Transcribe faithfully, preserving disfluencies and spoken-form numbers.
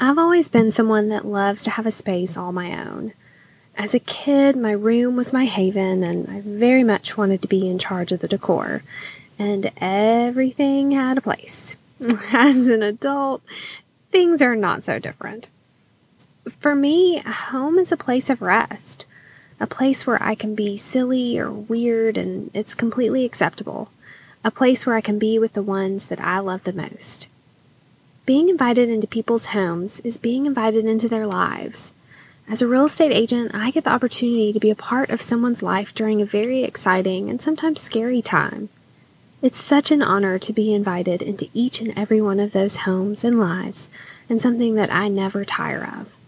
I've always been someone that loves to have a space all my own. As a kid, my room was my haven, and I very much wanted to be in charge of the decor, and everything had a place. As an adult, things are not so different. For me, home is a place of rest, a place where I can be silly or weird and it's completely acceptable, a place where I can be with the ones that I love the most. Being invited into people's homes is being invited into their lives. As a real estate agent, I get the opportunity to be a part of someone's life during a very exciting and sometimes scary time. It's such an honor to be invited into each and every one of those homes and lives, and something that I never tire of.